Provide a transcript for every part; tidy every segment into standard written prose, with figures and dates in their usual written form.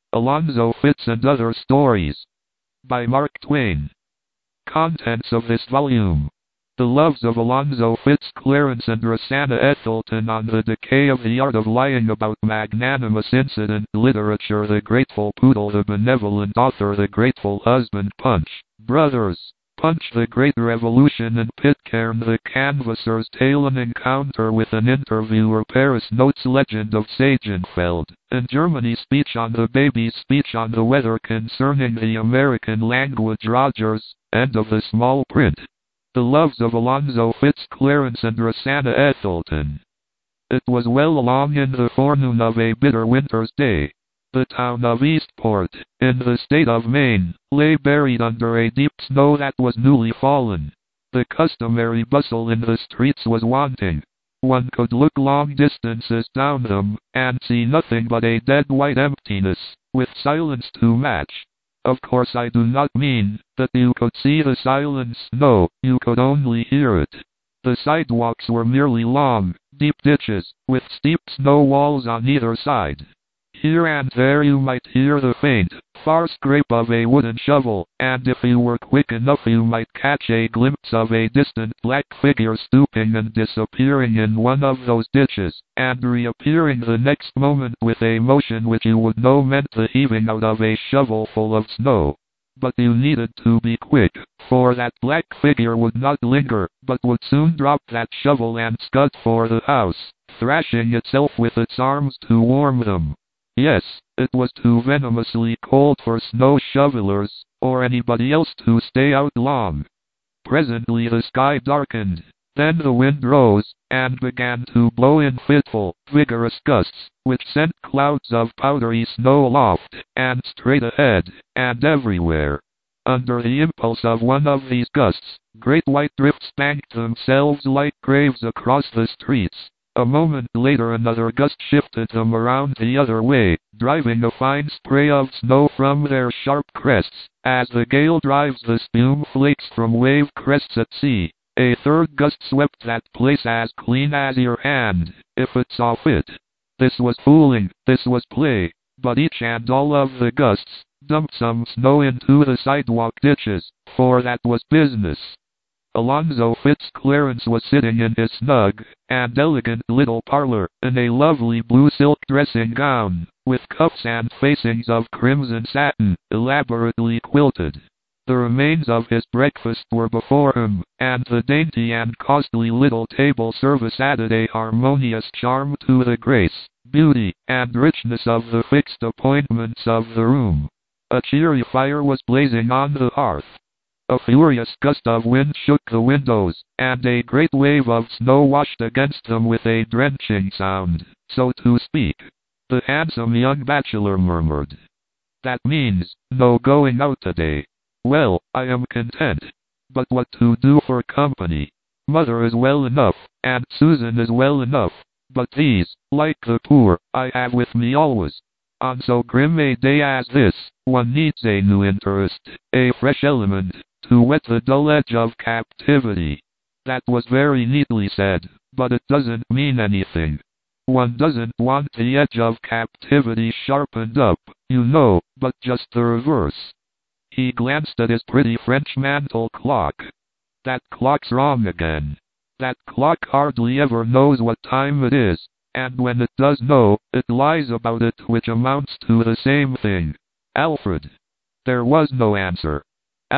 Alonzo Fitz and Other Stories. By Mark Twain. Contents of this volume. The loves of Alonzo Fitz Clarence and Rosanna Ethelton on the decay of the art of lying about magnanimous incident literature. The Grateful Poodle, the benevolent author, the grateful husband. Punch, brothers. Punch, the Great Revolution, and Pitcairn, the canvasser's tale. An encounter with an interviewer. Paris notes legend of Sagenfeld, and Germany speech on the baby's speech on the weather concerning the American language. Rogers, end of the small print. The loves of Alonzo Fitz Clarence and Rosanna Ethelton. It was well along in the forenoon of a bitter winter's day. The town of Eastport, in the state of Maine, lay buried under a deep snow that was newly fallen. The customary bustle in the streets was wanting. One could look long distances down them, and see nothing but a dead white emptiness, with silence to match. Of course I do not mean that you could see the silence, no, you could only hear it. The sidewalks were merely long, deep ditches, with steep snow walls on either side. Here and there you might hear the faint, far scrape of a wooden shovel, and if you were quick enough you might catch a glimpse of a distant black figure stooping and disappearing in one of those ditches, and reappearing the next moment with a motion which you would know meant the heaving out of a shovelful of snow. But you needed to be quick, for that black figure would not linger, but would soon drop that shovel and scud for the house, thrashing itself with its arms to warm them. Yes, it was too venomously cold for snow shovelers, or anybody else, to stay out long. Presently the sky darkened, then the wind rose, and began to blow in fitful, vigorous gusts, which sent clouds of powdery snow aloft, and straight ahead, and everywhere. Under the impulse of one of these gusts, great white drifts banked themselves like graves across the streets. A moment later another gust shifted them around the other way, driving a fine spray of snow from their sharp crests, as the gale drives the spume flakes from wave crests at sea. A third gust swept that place as clean as your hand, if it saw fit. This was fooling, this was play, but each and all of the gusts dumped some snow into the sidewalk ditches, for that was business. Alonzo Fitz Clarence was sitting in his snug and elegant little parlor, in a lovely blue silk dressing gown, with cuffs and facings of crimson satin, elaborately quilted. The remains of his breakfast were before him, and the dainty and costly little table service added a harmonious charm to the grace, beauty, and richness of the fixed appointments of the room. A cheery fire was blazing on the hearth. A furious gust of wind shook the windows, and a great wave of snow washed against them with a drenching sound, so to speak. The handsome young bachelor murmured, "That means no going out today. Well, I am content. But what to do for company? Mother is well enough, and Susan is well enough, but these, like the poor, I have with me always. On so grim a day as this, one needs a new interest, a fresh element, to whet the dull edge of captivity." That was very neatly said, but it doesn't mean anything. One doesn't want the edge of captivity sharpened up, you know, but just the reverse. He glanced at his pretty French mantel clock. That clock's wrong again. That clock hardly ever knows what time it is, and when it does know, it lies about it, which amounts to the same thing. Alfred. There was no answer. Alfred. ...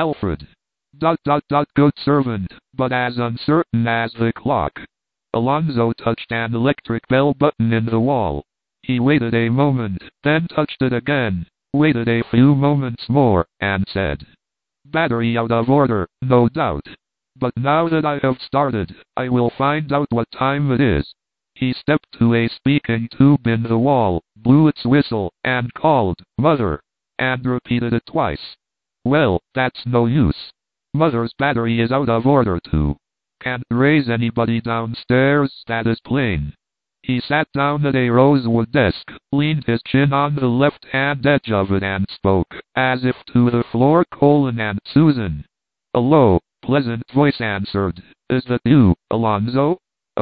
good servant, but as uncertain as the clock. Alonzo touched an electric bell button in the wall. He waited a moment, then touched it again, waited a few moments more, and said, "Battery out of order, no doubt. But now that I have started, I will find out what time it is." He stepped to a speaking tube in the wall, blew its whistle, and called, "Mother," and repeated it twice. "Well, that's no use. Mother's battery is out of order too. Can't raise anybody downstairs, that is plain." He sat down at a rosewood desk, leaned his chin on the left-hand edge of it, and spoke, as if to the floor: "And Susan." A low, pleasant voice answered, "Is that you, Alonzo?"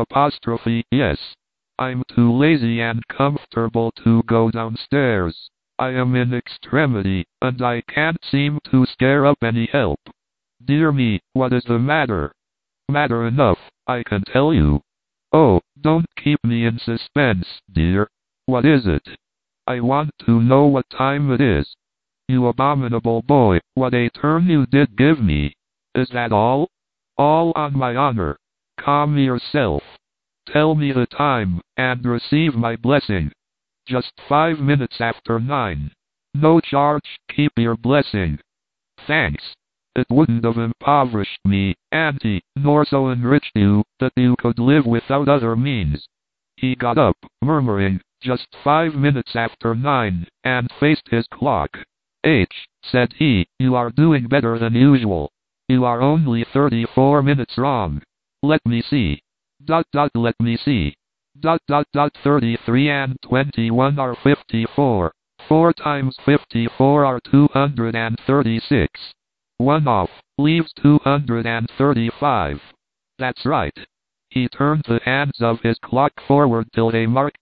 Yes. "I'm too lazy and comfortable to go downstairs. I am in extremity, and I can't seem to scare up any help. Dear me, what is the matter? Matter enough, I can tell you. Oh, don't keep me in suspense, dear. What is it? I want to know what time it is. You abominable boy, what a turn you did give me. Is that all? All on my honor. Calm yourself. Tell me the time, and receive my blessing. Just 5 minutes after 9. No charge, keep your blessing. Thanks. It wouldn't have impoverished me, Auntie, nor so enriched you, that you could live without other means. He got up, murmuring, just 5 minutes after 9, and faced his clock. H, said he, you are doing better than usual. You are only 34 minutes wrong. Let me see. Let me see. 33 and 21 are 54. 4 times 54 are 236. 1 off, leaves 235. That's right. He turned the hands of his clock forward till they marked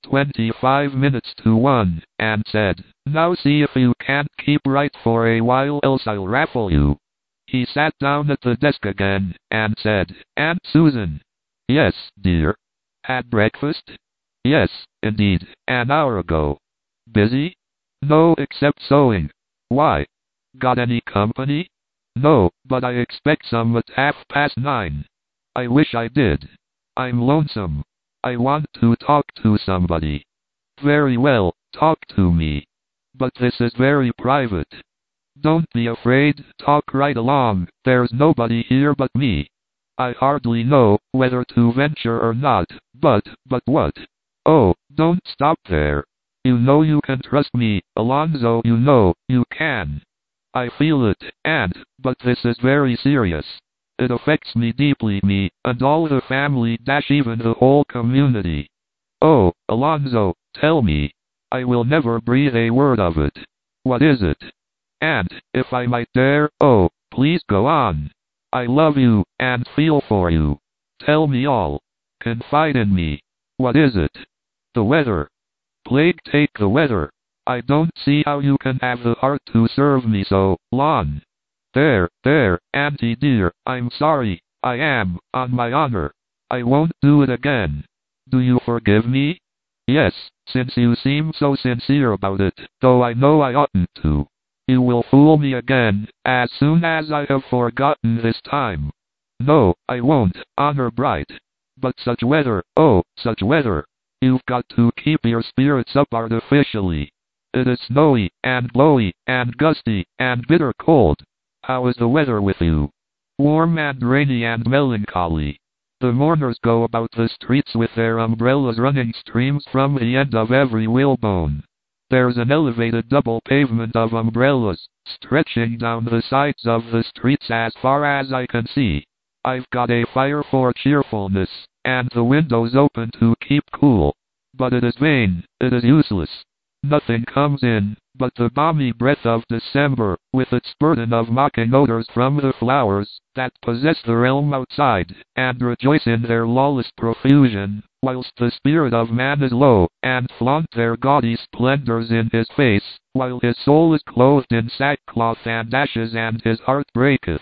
25 minutes to 1, and said, now see if you can't keep right for a while, else I'll raffle you. He sat down at the desk again, and said, Aunt Susan. Yes, dear. Had breakfast? Yes, indeed, an hour ago. Busy? No, except sewing. Why? Got any company? No, but I expect some at 9:30. I wish I did. I'm lonesome. I want to talk to somebody. Very well, talk to me. But this is very private. Don't be afraid, talk right along, there's nobody here but me. I hardly know whether to venture or not, but what? Oh, don't stop there. You know you can trust me, Alonzo, you know, you can. I feel it, but this is very serious. It affects me deeply, me, and all the family, even the whole community. Oh, Alonzo, tell me. I will never breathe a word of it. What is it? And, if I might dare, oh, please go on. I love you, and feel for you. Tell me all. Confide in me. What is it? The weather. Plague take the weather. I don't see how you can have the heart to serve me so, Lon. There, Auntie dear, I'm sorry, I am, on my honor. I won't do it again. Do you forgive me? Yes, since you seem so sincere about it, though I know I oughtn't to. You will fool me again, as soon as I have forgotten this time. No, I won't, honor bright. But such weather, oh, such weather. You've got to keep your spirits up artificially. It is snowy, and blowy, and gusty, and bitter cold. How is the weather with you? Warm and rainy and melancholy. The mourners go about the streets with their umbrellas running streams from the end of every whalebone. There's an elevated double pavement of umbrellas, stretching down the sides of the streets as far as I can see. I've got a fire for cheerfulness, and the windows open to keep cool. But it is vain, it is useless. Nothing comes in, but the balmy breath of December, with its burden of mocking odors from the flowers that possess the realm outside, and rejoice in their lawless profusion, whilst the spirit of man is low, and flaunt their gaudy splendors in his face, while his soul is clothed in sackcloth and ashes and his heart breaketh.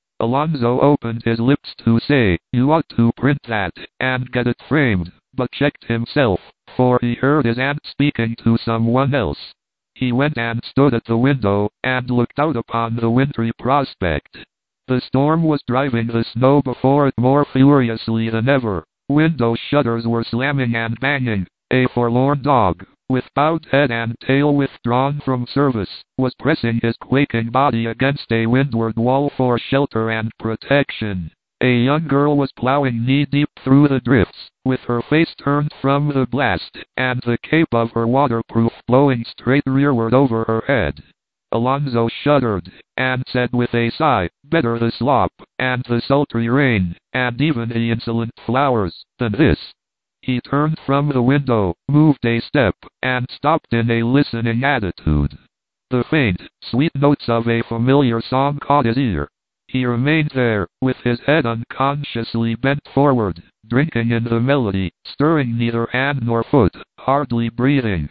Alonzo opened his lips to say, you ought to print that, and get it framed, but checked himself, for he heard his aunt speaking to someone else. He went and stood at the window, and looked out upon the wintry prospect. The storm was driving the snow before it more furiously than ever. Window shutters were slamming and banging. A forlorn dog, with bowed head and tail withdrawn from service, was pressing his quaking body against a windward wall for shelter and protection. A young girl was plowing knee-deep through the drifts, with her face turned from the blast, and the cape of her waterproof blowing straight rearward over her head. Alonzo shuddered, and said with a sigh, better the slop, and the sultry rain, and even the insolent flowers, than this. He turned from the window, moved a step, and stopped in a listening attitude. The faint, sweet notes of a familiar song caught his ear. He remained there, with his head unconsciously bent forward, drinking in the melody, stirring neither hand nor foot, hardly breathing.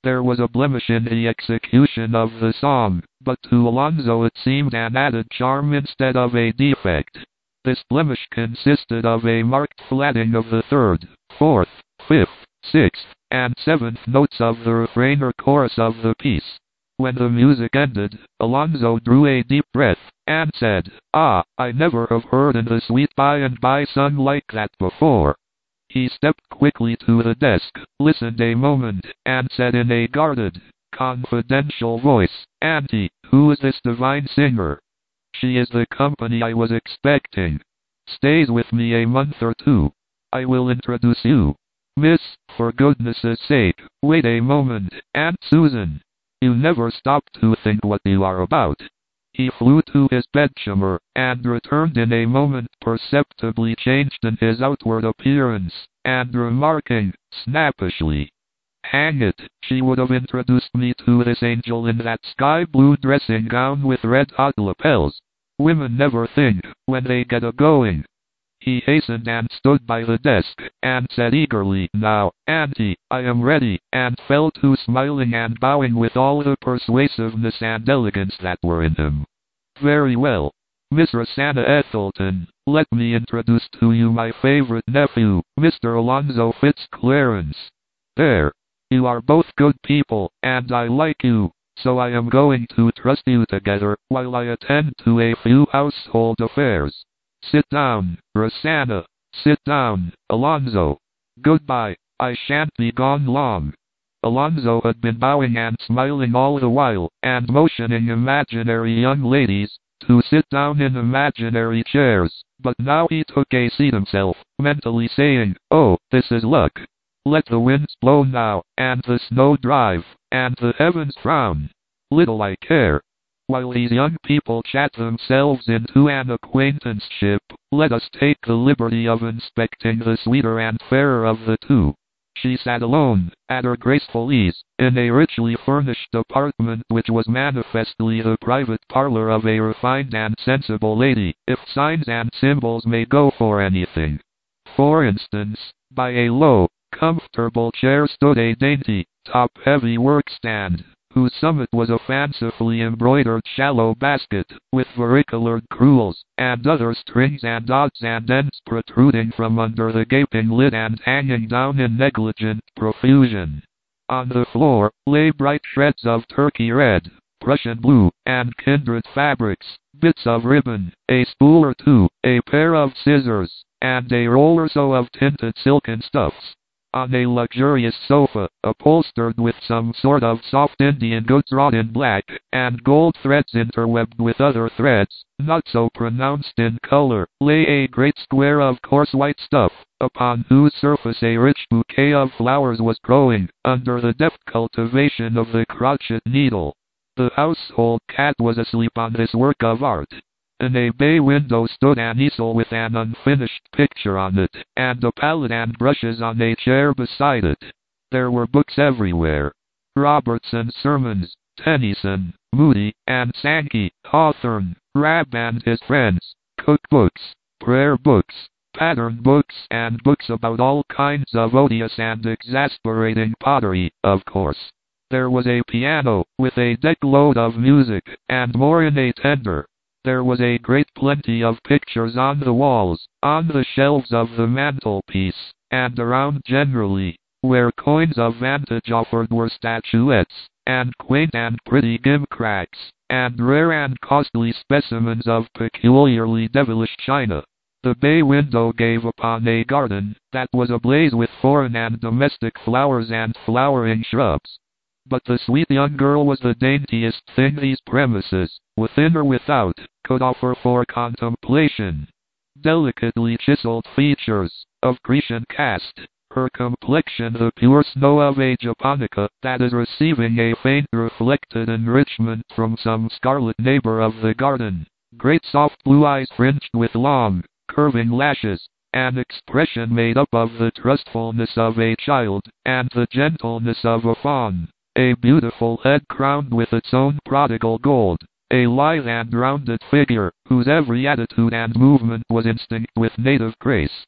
There was a blemish in the execution of the song, but to Alonzo it seemed an added charm instead of a defect. This blemish consisted of a marked flatting of the third, fourth, fifth, sixth, and seventh notes of the refrain or chorus of the piece. When the music ended, Alonzo drew a deep breath, and said, "Ah, I never have heard in the sweet by and by sung like that before." He stepped quickly to the desk, listened a moment, and said in a guarded, confidential voice, "Auntie, who is this divine singer?" "She is the company I was expecting. Stays with me a month or two. I will introduce you. Miss, for goodness' sake, wait a moment, Aunt Susan. You never stop to think what you are about." He flew to his bedchamber, and returned in a moment perceptibly changed in his outward appearance, and remarking, snappishly, "Hang it, she would have introduced me to this angel in that sky-blue dressing gown with red-hot lapels. Women never think, when they get a-going." He hastened and stood by the desk, and said eagerly, "Now, Auntie, I am ready," and fell to smiling and bowing with all the persuasiveness and elegance that were in him. "Very well. Miss Rosanna Ethelton, let me introduce to you my favorite nephew, Mr. Alonzo Fitzclarence. There. You are both good people, and I like you, so I am going to trust you together, while I attend to a few household affairs. Sit down, Rosanna. Sit down, Alonzo. Goodbye, I shan't be gone long." Alonzo had been bowing and smiling all the while, and motioning imaginary young ladies to sit down in imaginary chairs, but now he took a seat himself, mentally saying, "Oh, this is luck. Let the winds blow now, and the snow drive, and the heavens frown. Little I care. While these young people chat themselves into an acquaintanceship, let us take the liberty of inspecting the sweeter and fairer of the two." She sat alone, at her graceful ease, in a richly furnished apartment which was manifestly the private parlor of a refined and sensible lady, if signs and symbols may go for anything. For instance, by a low, comfortable chair stood a dainty, top-heavy workstand, whose summit was a fancifully embroidered shallow basket, with varicolored crewels, and other strings and odds and ends protruding from under the gaping lid and hanging down in negligent profusion. On the floor lay bright shreds of turkey red, Prussian blue, and kindred fabrics, bits of ribbon, a spool or two, a pair of scissors, and a roll or so of tinted silken stuffs. On a luxurious sofa, upholstered with some sort of soft Indian goods wrought in black, and gold threads interwebbed with other threads, not so pronounced in color, lay a great square of coarse white stuff, upon whose surface a rich bouquet of flowers was growing, under the deft cultivation of the crochet needle. The household cat was asleep on this work of art. In a bay window stood an easel with an unfinished picture on it, and a palette and brushes on a chair beside it. There were books everywhere. Robertson's sermons, Tennyson, Moody, and Sankey, Hawthorne, Rab and his friends, cookbooks, prayer books, pattern books, and books about all kinds of odious and exasperating pottery, of course. There was a piano, with a deck load of music, and more in a tender. There was a great plenty of pictures on the walls, on the shelves of the mantelpiece, and around generally. Where coigns of vantage offered were statuettes, and quaint and pretty gimcracks, and rare and costly specimens of peculiarly devilish china. The bay window gave upon a garden that was ablaze with foreign and domestic flowers and flowering shrubs. But the sweet young girl was the daintiest thing these premises, within or without, could offer for contemplation. Delicately chiseled features, of Grecian cast, her complexion the pure snow of a japonica that is receiving a faint reflected enrichment from some scarlet neighbor of the garden, great soft blue eyes fringed with long, curving lashes, an expression made up of the trustfulness of a child, and the gentleness of a fawn. A beautiful head crowned with its own prodigal gold, a lithe and rounded figure, whose every attitude and movement was instinct with native grace.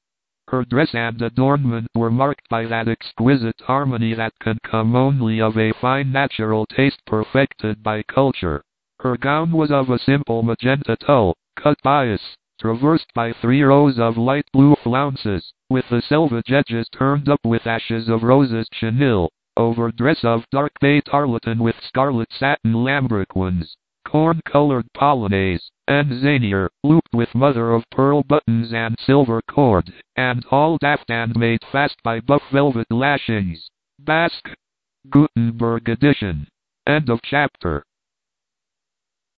Her dress and adornment were marked by that exquisite harmony that can come only of a fine natural taste perfected by culture. Her gown was of a simple magenta tulle, cut bias, traversed by 3 rows of light blue flounces, with the selvage edges turned up with ashes of roses chenille, overdress of dark bay tarlatan with scarlet satin lambrequins, corn-colored polonaise, and zanier, looped with mother-of-pearl buttons and silver cord, and all daft and made fast by buff velvet lashings. Basque. Gutenberg edition. End of chapter.